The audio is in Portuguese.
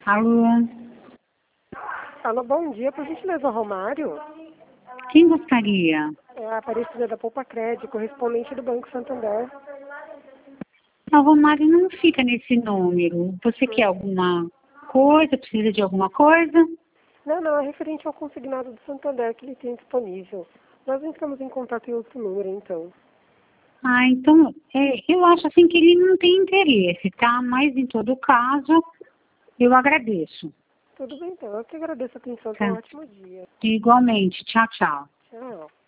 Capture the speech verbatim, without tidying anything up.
Alô? Alô, bom dia. Por gentileza, Romário? Quem gostaria? É a Aparecida da Poupa Crédito, correspondente do Banco Santander. A Romário não fica nesse número. Você quer alguma coisa? Precisa de alguma coisa? Não, não, é referente ao consignado do Santander que ele tem disponível. Nós entramos em contato em outro número, então. Ah, então, é, eu acho assim que ele não tem interesse, tá? Mas em todo caso, eu agradeço. Tudo bem, então. Eu que agradeço a atenção. Tá? Tenha um ótimo dia. Igualmente. Tchau, tchau. Tchau.